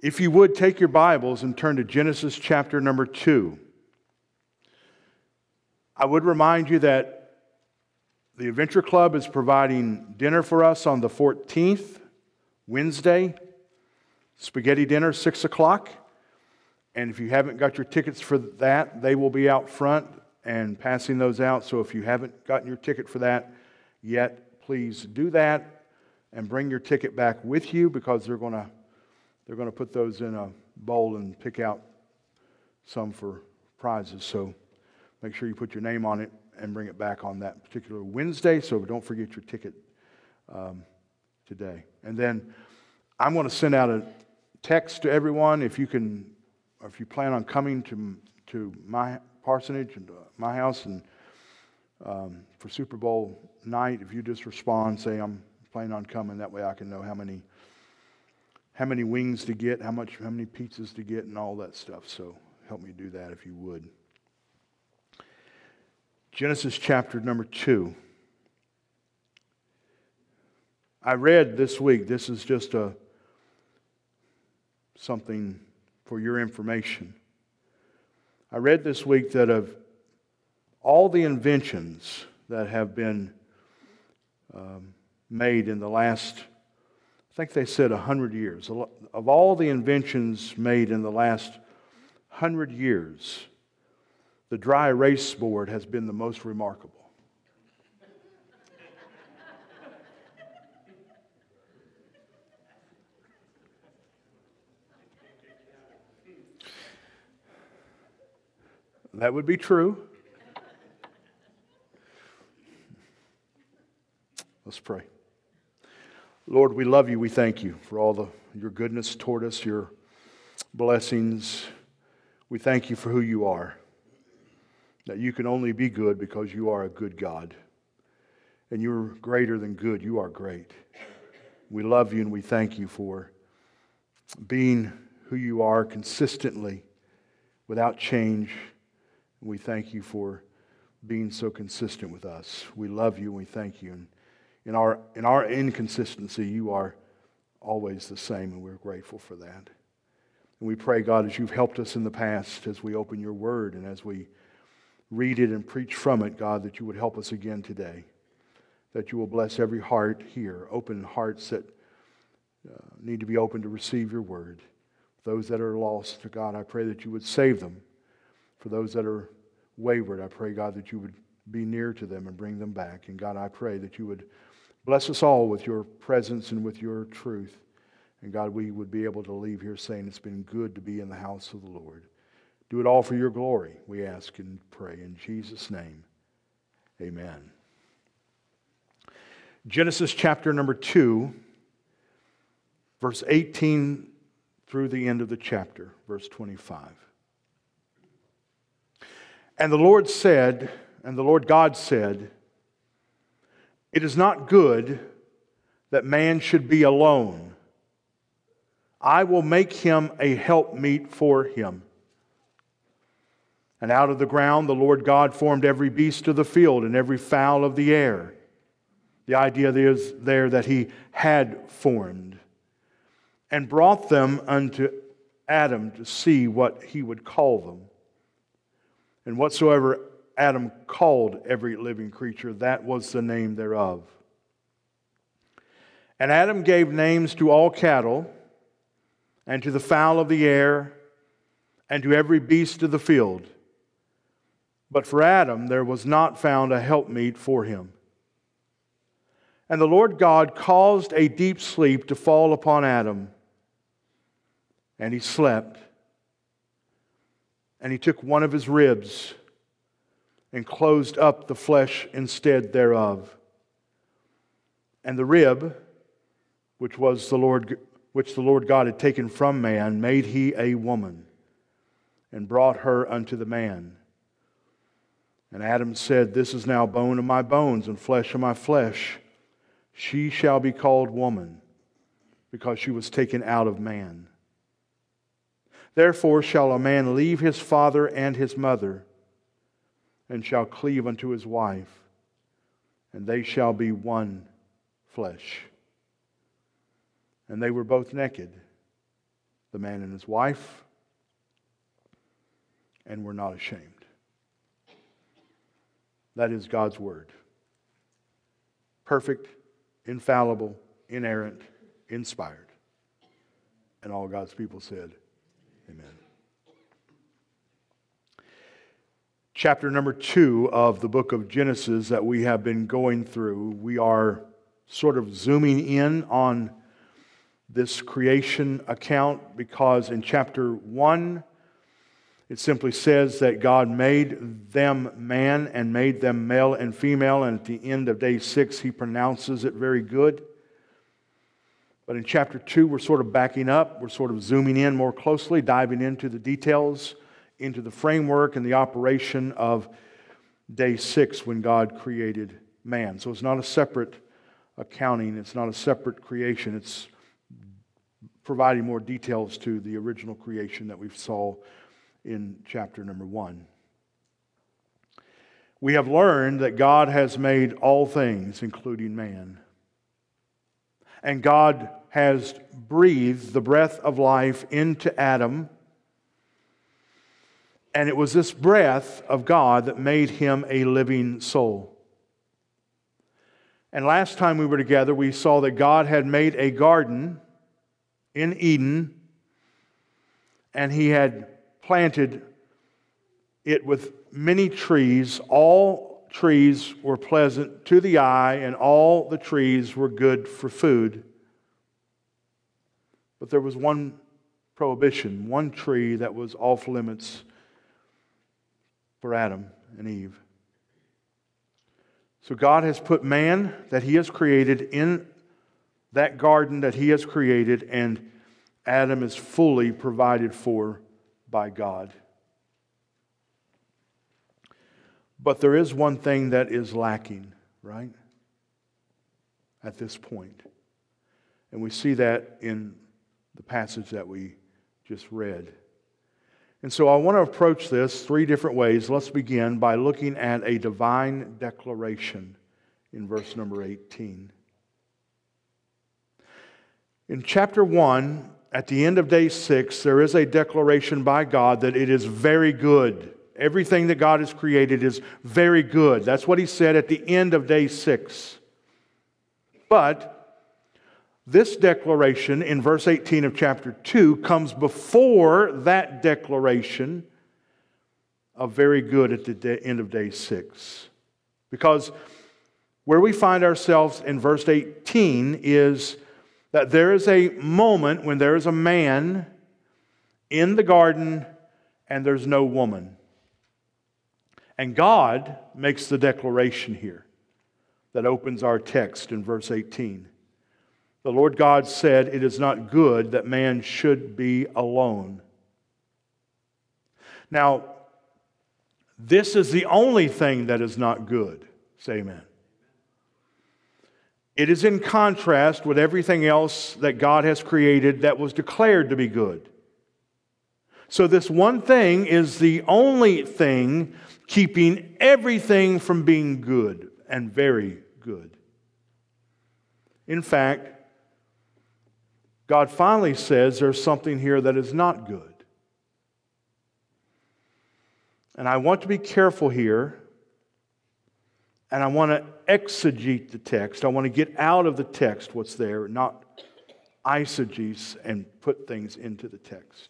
If you would, take your Bibles and turn to Genesis chapter number 2. I would remind you that the Adventure Club is providing dinner for us on the 14th, Wednesday, spaghetti dinner, 6 o'clock. And if you haven't got your tickets for that, they will be out front and passing those out. So if you haven't gotten your ticket for that yet, please do that and bring your ticket back with you, because they're going to put those in a bowl and pick out some for prizes. So make sure you put your name on it and bring it back on that particular Wednesday. So don't forget your ticket today. And then I'm going to send out a text to everyone. If you plan on coming to my parsonage and my house and for Super Bowl night, if you just respond, say I'm planning on coming. That way I can know how many wings to get, how many pizzas to get, and all that stuff. So help me do that if you would. Genesis chapter number 2. I read this week, this is just something for your information. I read this week that of all the inventions that have been made in the last, I think they said 100 years. Of all the inventions made in the last 100 years, the dry erase board has been the most remarkable. That would be true. Let's pray. Lord, we love you. We thank you for all your goodness toward us, your blessings. We thank you for who you are, that you can only be good because you are a good God. And you're greater than good. You are great. We love you and we thank you for being who you are consistently, without change. We thank you for being so consistent with us. We love you and we thank you. And in our inconsistency, you are always the same, and we're grateful for that. And we pray, God, as you've helped us in the past, as we open your word and as we read it and preach from it, God, that you would help us again today. That you will bless every heart here, open hearts that need to be open to receive your word. Those that are lost, God, I pray that you would save them. For those that are wayward, I pray, God, that you would be near to them and bring them back. And God, I pray that you would bless us all with your presence and with your truth. And God, we would be able to leave here saying it's been good to be in the house of the Lord. Do it all for your glory, we ask and pray in Jesus' name. Amen. Genesis chapter number 2, verse 18 through the end of the chapter, verse 25. And the Lord God said, "It is not good that man should be alone. I will make him a helpmeet for him." And out of the ground the Lord God formed every beast of the field and every fowl of the air. The idea is there that he had formed, and brought them unto Adam to see what he would call them. And whatsoever Adam called every living creature, that was the name thereof. And Adam gave names to all cattle, and to the fowl of the air, and to every beast of the field. But for Adam there was not found a helpmeet for him. And the Lord God caused a deep sleep to fall upon Adam, and he slept. And he took one of his ribs and closed up the flesh instead thereof. And the rib, which the Lord God had taken from man, made he a woman, and brought her unto the man. And Adam said, "This is now bone of my bones and flesh of my flesh. She shall be called woman, because she was taken out of man. Therefore shall a man leave his father and his mother, and shall cleave unto his wife, and they shall be one flesh. And they were both naked, the man and his wife, and we're not ashamed. That is God's Word. Perfect, infallible, inerrant, inspired. And all God's people said, amen. Chapter number 2 of the book of Genesis that we have been going through, we are sort of zooming in on this creation account because in chapter 1, it simply says that God made them man and made them male and female, and at the end of day 6, He pronounces it very good. But in chapter 2, we're sort of backing up. We're sort of zooming in more closely, diving into the details, into the framework and the operation of day 6 when God created man. So it's not a separate accounting. It's not a separate creation. It's providing more details to the original creation that we saw in chapter number 1. We have learned that God has made all things, including man. And God has breathed the breath of life into Adam. And it was this breath of God that made him a living soul. And last time we were together, we saw that God had made a garden in Eden, and He had planted it with many trees. All trees were pleasant to the eye, and all the trees were good for food. But there was one prohibition, one tree that was off limits for Adam and Eve. So God has put man that He has created in that garden that He has created, and Adam is fully provided for by God. But there is one thing that is lacking, right? At this point. And we see that in the passage that we just read. And so I want to approach this 3 different ways. Let's begin by looking at a divine declaration in verse number 18. In chapter 1, at the end of day 6, there is a declaration by God that it is very good. Everything that God has created is very good. That's what He said at the end of day 6. But this declaration in verse 18 of chapter 2 comes before that declaration of very good at the end of day 6. Because where we find ourselves in verse 18 is that there is a moment when there is a man in the garden and there's no woman. And God makes the declaration here that opens our text in verse 18. The Lord God said, "It is not good that man should be alone." Now, this is the only thing that is not good. Say amen. It is in contrast with everything else that God has created that was declared to be good. So this one thing is the only thing keeping everything from being good and very good. In fact, God finally says there's something here that is not good. And I want to be careful here, and I want to exegete the text. I want to get out of the text what's there, not eisegese and put things into the text.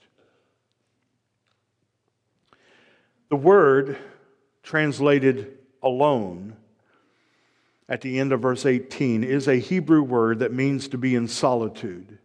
The word translated alone at the end of verse 18 is a Hebrew word that means to be in solitude.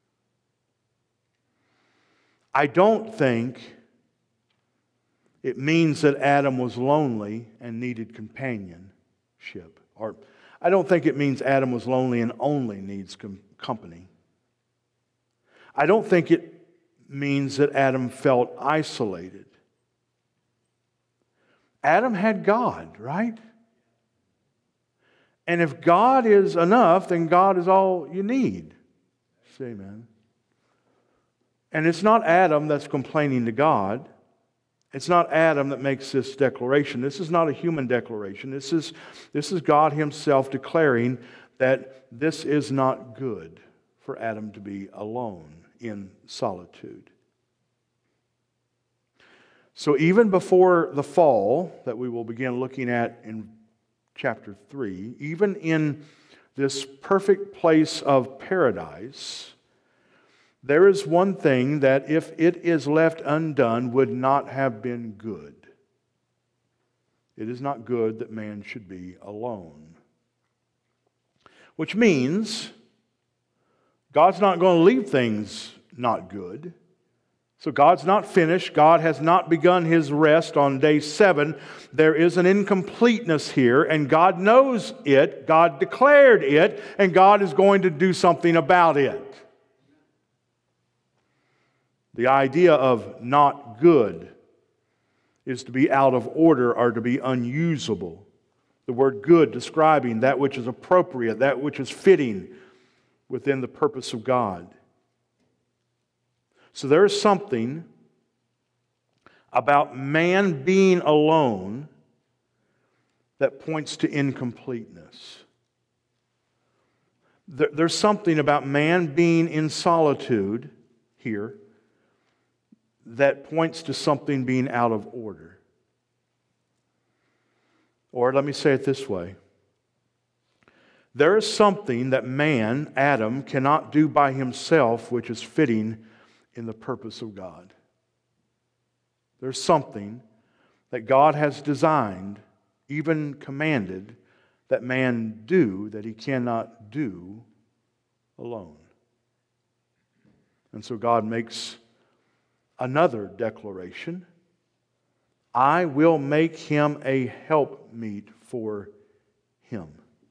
I don't think it means that Adam was lonely and needed companionship. Or I don't think it means Adam was lonely and only needs company. I don't think it means that Adam felt isolated. Adam had God, right? And if God is enough, then God is all you need. Say amen. And it's not Adam that's complaining to God. It's not Adam that makes this declaration. This is not a human declaration. This is God Himself declaring that this is not good for Adam to be alone. in solitude. So even before the fall that we will begin looking at in chapter 3, even in this perfect place of paradise, there is one thing that if it is left undone would not have been good. It is not good that man should be alone. Which means God's not going to leave things not good. So God's not finished. God has not begun His rest on day 7. There is an incompleteness here, and God knows it. God declared it, and God is going to do something about it. The idea of not good is to be out of order or to be unusable. The word good describing that which is appropriate, that which is fitting within the purpose of God. So there is something about man being alone that points to incompleteness. There's something about man being in solitude here that points to something being out of order. Or let me say it this way. There is something that man, Adam, cannot do by himself which is fitting in the purpose of God. There's something that God has designed, even commanded, that man do that he cannot do alone. And so God makes another declaration. I will make him a helpmeet for him.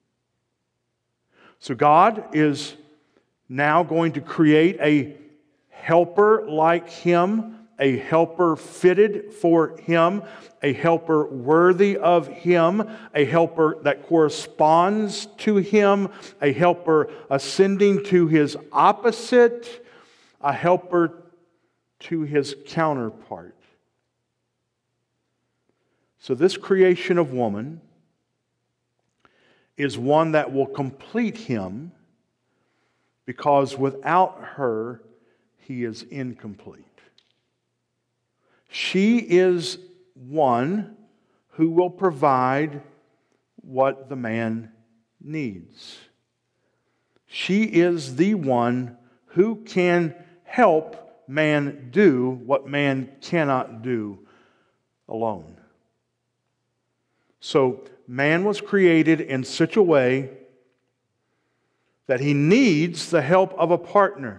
So God is now going to create a helper like him, a helper fitted for him, a helper worthy of him, a helper that corresponds to him, a helper ascending to his opposite, a helper to his counterpart. So this creation of woman is one that will complete him, because without her, he is incomplete. She is one who will provide what the man needs. She is the one who can help man do what man cannot do alone. So man was created in such a way that he needs the help of a partner.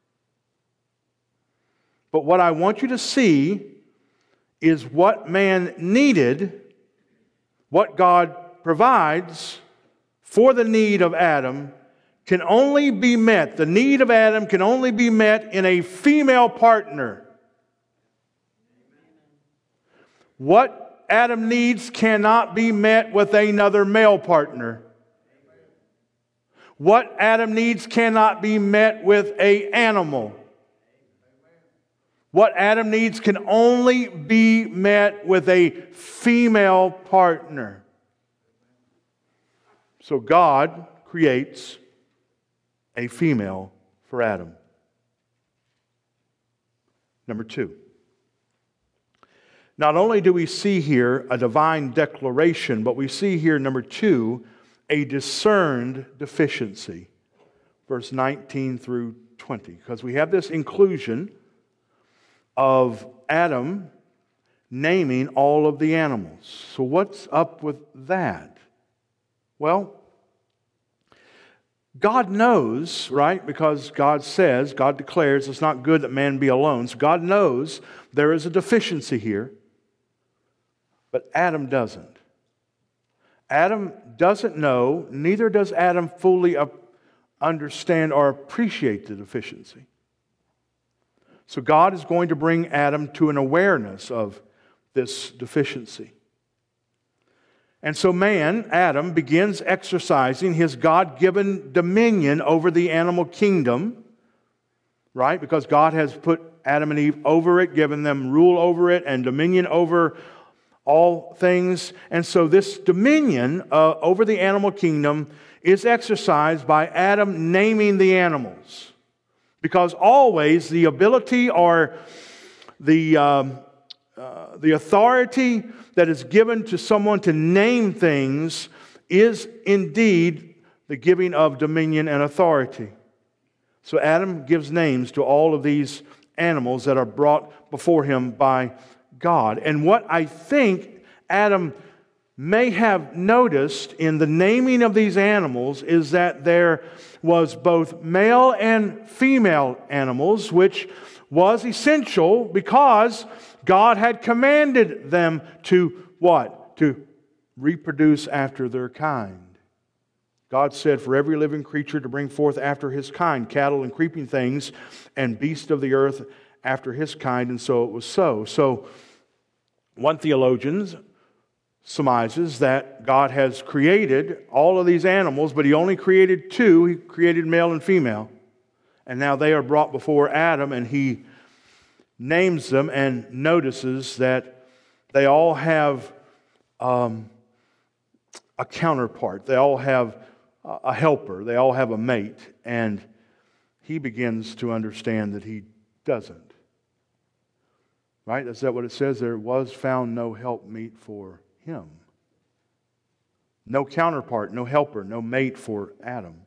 But what I want you to see is what man needed, what God provides for the need of Adam, can only be met. The need of Adam can only be met in a female partner. What Adam needs cannot be met with another male partner. What Adam needs cannot be met with an animal. What Adam needs can only be met with a female partner. So God creates a female for Adam. Number 2. Not only do we see here a divine declaration, but we see here, number 2, a discerned deficiency. Verse 19 through 20. Because we have this inclusion of Adam naming all of the animals. So what's up with that? Well, God knows, right? Because God says, God declares it's not good that man be alone. So God knows there is a deficiency here. But Adam doesn't. Adam doesn't know, neither does Adam fully understand or appreciate the deficiency. So God is going to bring Adam to an awareness of this deficiency. And so man, Adam, begins exercising his God-given dominion over the animal kingdom, right? Because God has put Adam and Eve over it, given them rule over it and dominion over all things. And so this dominion over the animal kingdom is exercised by Adam naming the animals. Because always the ability or the authority that is given to someone to name things is indeed the giving of dominion and authority. So Adam gives names to all of these animals that are brought before him by God. And what I think Adam may have noticed in the naming of these animals is that there was both male and female animals, which was essential because God had commanded them to what? To reproduce after their kind. God said for every living creature to bring forth after his kind, cattle and creeping things and beasts of the earth after his kind, and so it was so. So one theologian surmises that God has created all of these animals, but he only created two. He created male and female. And now they are brought before Adam, and he names them and notices that they all have a counterpart. They all have a helper. They all have a mate. And he begins to understand that he doesn't. Right? Is that what it says? There was found no helpmeet for him. No counterpart, no helper, no mate for Adam.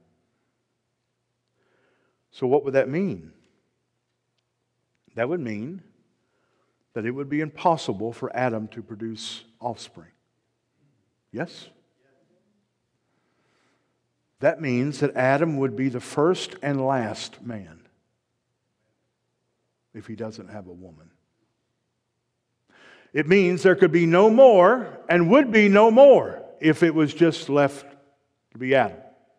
So what would that mean? That would mean that it would be impossible for Adam to produce offspring. Yes? That means that Adam would be the first and last man if he doesn't have a woman. It means there could be no more and would be no more if it was just left to be Adam.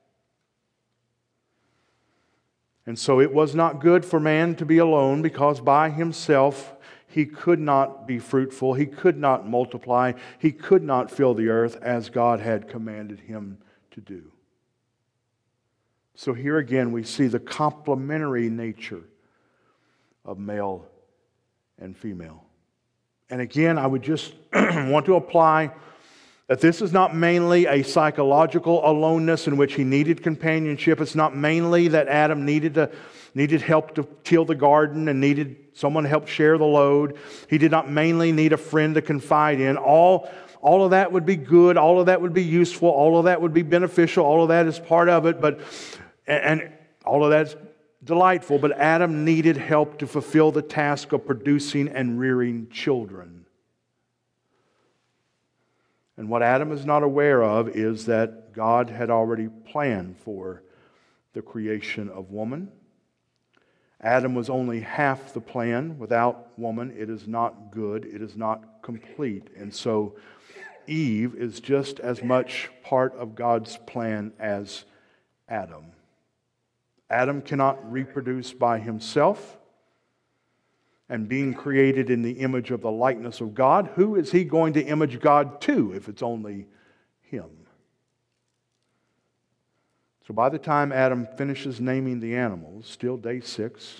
And so it was not good for man to be alone because by himself he could not be fruitful, he could not multiply, he could not fill the earth as God had commanded him to do. So here again we see the complementary nature of male and female. And again, I would just want to apply that this is not mainly a psychological aloneness in which he needed companionship. It's not mainly that Adam needed help to till the garden and needed someone to help share the load. He did not mainly need a friend to confide in. All of that would be good. All of that would be useful. All of that would be beneficial. All of that is part of it. And all of that's delightful. But Adam needed help to fulfill the task of producing and rearing children. And what Adam is not aware of is that God had already planned for the creation of woman. Adam was only half the plan. Without woman, it is not good. It is not complete. And so Eve is just as much part of God's plan as Adam. Adam cannot reproduce by himself. And being created in the image of the likeness of God, who is he going to image God to if it's only him? So by the time Adam finishes naming the animals, still day 6,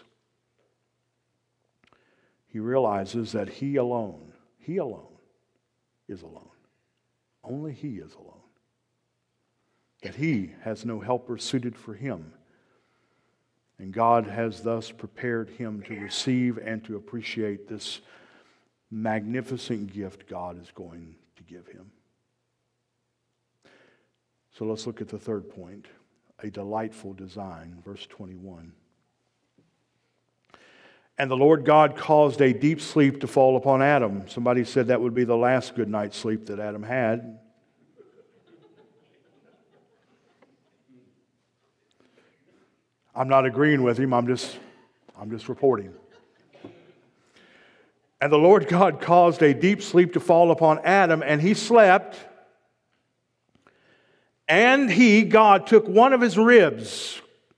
he realizes that he alone is alone. Only he is alone. That he has no helper suited for him. And God has thus prepared him to receive and to appreciate this magnificent gift God is going to give him. So let's look at the third point, a delightful design, verse 21. And the Lord God caused a deep sleep to fall upon Adam. Somebody said that would be the last good night's sleep that Adam had. I'm not agreeing with him, I'm just reporting. And the Lord God caused a deep sleep to fall upon Adam, and he slept. And God, took one of his ribs,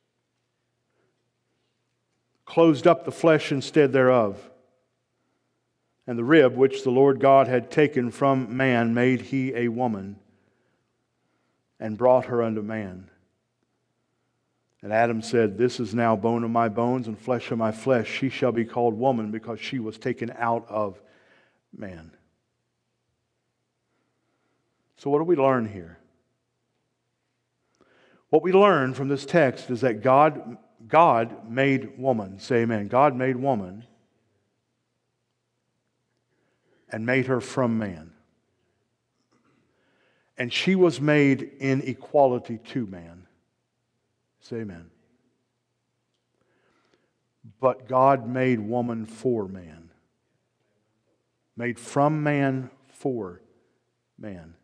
closed up the flesh instead thereof. And the rib which the Lord God had taken from man made he a woman, and brought her unto man. And Adam said, This is now bone of my bones and flesh of my flesh. She shall be called woman because she was taken out of man. So what do we learn here? What we learn from this text is that God God made woman. Say amen. God made woman and made her from man. And she was made in equality to man. Say amen. But God made woman for man. Made from man for man.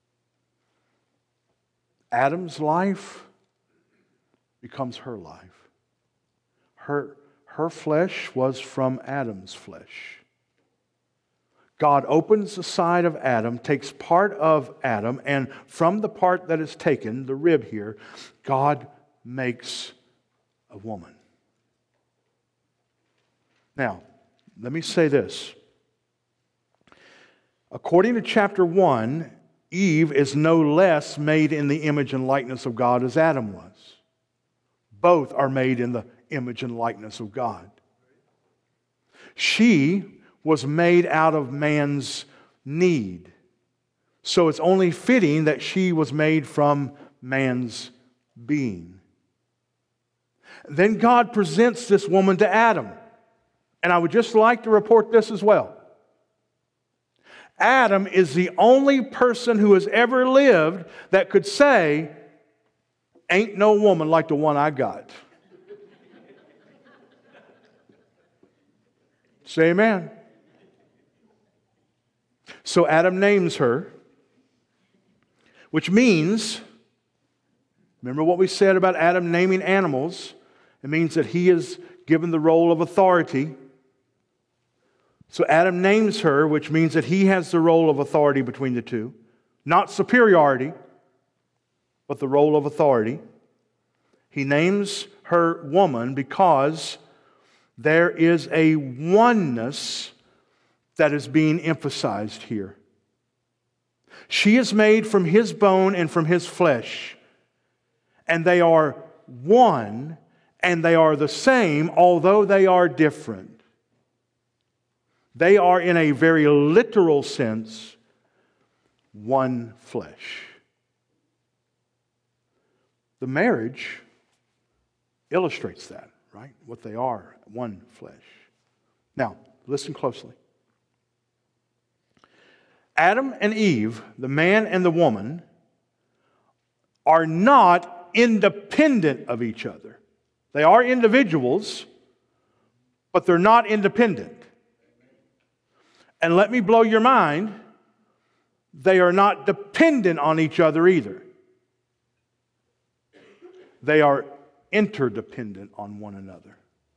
Adam's life becomes her life. Her flesh was from Adam's flesh. God opens the side of Adam, takes part of Adam, and from the part that is taken, the rib here, God makes a woman. Now, let me say this. According to chapter 1, Eve is no less made in the image and likeness of God as Adam was. Both are made in the image and likeness of God. She was made out of man's need. So it's only fitting that she was made from man's being. Then God presents this woman to Adam. And I would just like to report this as well. Adam is the only person who has ever lived that could say, "Ain't no woman like the one I got." Say amen. So Adam names her, which means, remember what we said about Adam naming animals? It means that he is given the role of authority. So Adam names her, which means that he has the role of authority between the two. Not superiority, but the role of authority. He names her woman because there is a oneness that is being emphasized here. She is made from his bone and from his flesh. And they are one, and they are the same, although they are different. They are, in a very literal sense, one flesh. The marriage illustrates that, right? What they are, one flesh. Now, listen closely. Adam and Eve, the man and the woman, are not independent of each other. They are individuals, but they're not independent. And let me blow your mind, they are not dependent on each other either. They are interdependent on one another.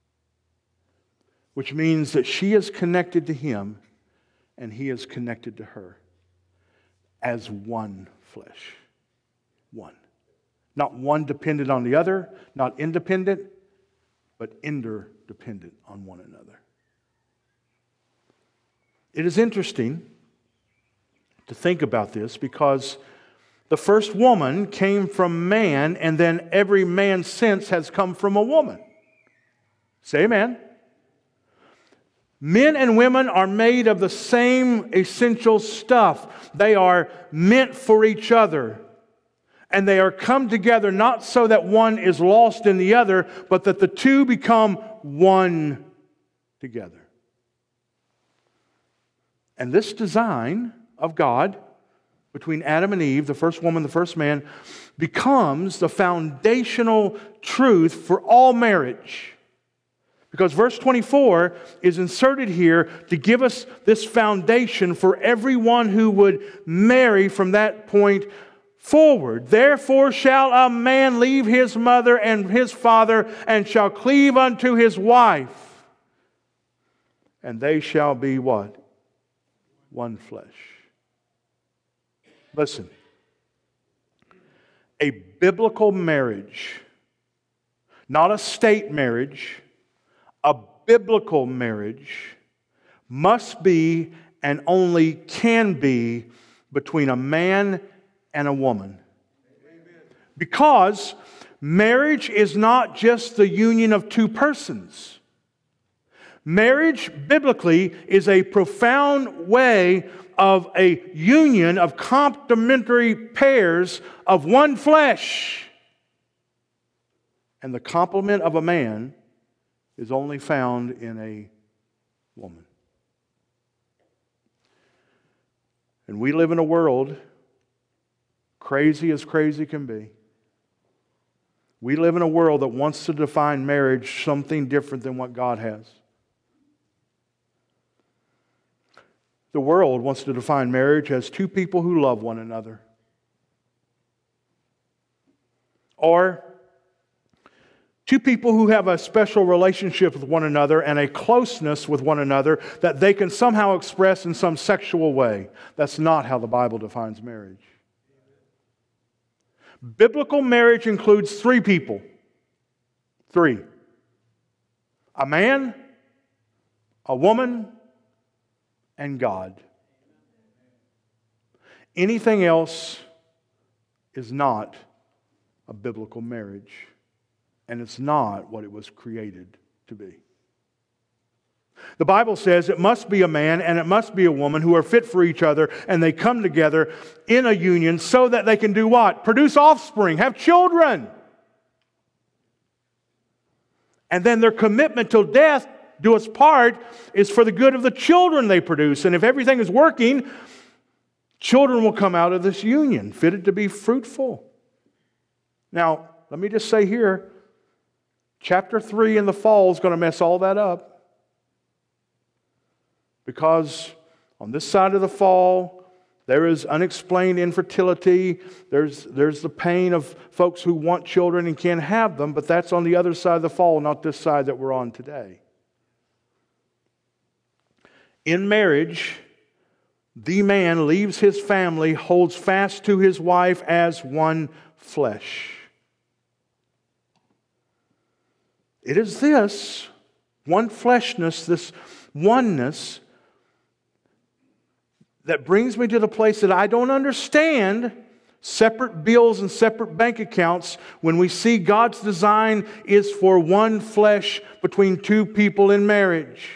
Which means that she is connected to him and he is connected to her as one flesh. One. Not one dependent on the other, not independent, but interdependent on one another. It is interesting to think about this because the first woman came from man, and then every man since has come from a woman. Say amen. Men and women are made of the same essential stuff. They are meant for each other. And they are come together not so that one is lost in the other, but that the two become one together. And this design of God between Adam and Eve, the first woman, the first man, becomes the foundational truth for all marriage. Because verse 24 is inserted here to give us this foundation for everyone who would marry from that point forward. Therefore shall a man leave his mother and his father, and shall cleave unto his wife. And they shall be what? One flesh. Listen. A biblical marriage, not a state marriage, a biblical marriage must be and only can be between a man and a woman. Because marriage is not just the union of two persons. Marriage, biblically, is a profound way of a union of complementary pairs of one flesh. And the complement of a man is only found in a woman. And we live in a world crazy as crazy can be. We live in a world that wants to define marriage something different than what God has. The world wants to define marriage as two people who love one another. Or two people who have a special relationship with one another and a closeness with one another that they can somehow express in some sexual way. That's not how the Bible defines marriage. Biblical marriage includes three people. Three. A man, a woman, and God. Anything else is not a biblical marriage. And it's not what it was created to be. The Bible says it must be a man and it must be a woman who are fit for each other, and they come together in a union so that they can do what? Produce offspring, have children. And then their commitment till death, do us part, is for the good of the children they produce. And if everything is working, children will come out of this union, fitted to be fruitful. Now, let me just say here, Chapter 3 in the fall is going to mess all that up. Because on this side of the fall, there is unexplained infertility. There's the pain of folks who want children and can't have them, but that's on the other side of the fall, not this side that we're on today. In marriage, the man leaves his family, holds fast to his wife as one flesh. It is this one fleshness, this oneness, that brings me to the place that I don't understand separate bills and separate bank accounts when we see God's design is for one flesh between two people in marriage.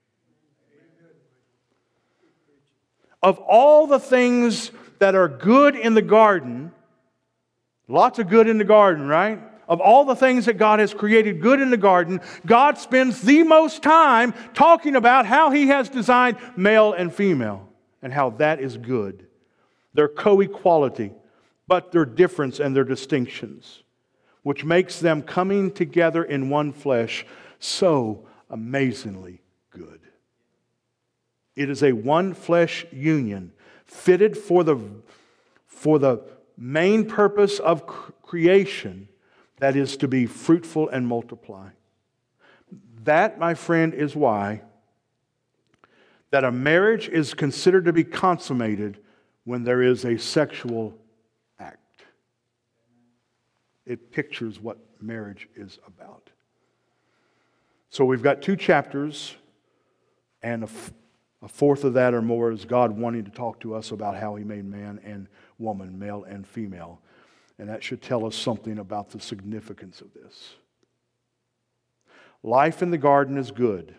Of all the things that are good in the garden, lots of good in the garden, right? Of all the things that God has created good in the garden, God spends the most time talking about how He has designed male and female and how that is good. Their co-equality, but their difference and their distinctions, which makes them coming together in one flesh so amazingly good. It is a one flesh union fitted for the main purpose of creation, that is to be fruitful and multiply. That, my friend, is why that a marriage is considered to be consummated when there is a sexual act. It pictures what marriage is about. So we've got 2 chapters, and a fourth of that or more is God wanting to talk to us about how He made man and woman, male and female. And that should tell us something about the significance of this. Life in the garden is good.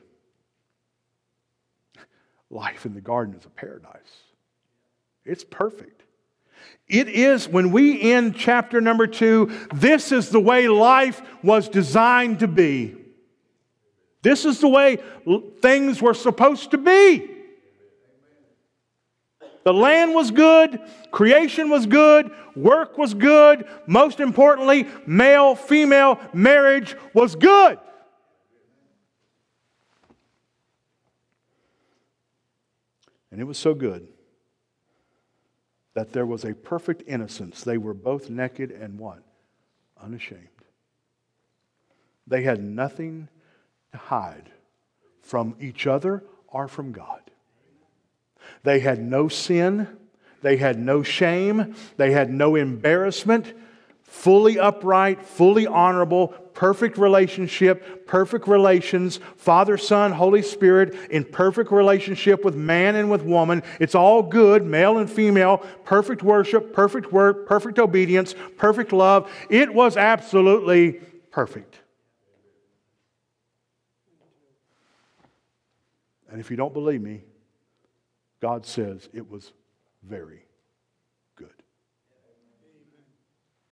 Life in the garden is a paradise. It's perfect. It is, when we end chapter number 2, this is the way life was designed to be. This is the way things were supposed to be. The land was good, creation was good, work was good. Most importantly, male-female marriage was good. And it was so good that there was a perfect innocence. They were both naked and what? Unashamed. They had nothing to hide from each other or from God. They had no sin. They had no shame. They had no embarrassment. Fully upright, fully honorable, perfect relationship, perfect relations, Father, Son, Holy Spirit, in perfect relationship with man and with woman. It's all good, male and female, perfect worship, perfect work, perfect obedience, perfect love. It was absolutely perfect. And if you don't believe me, God says it was very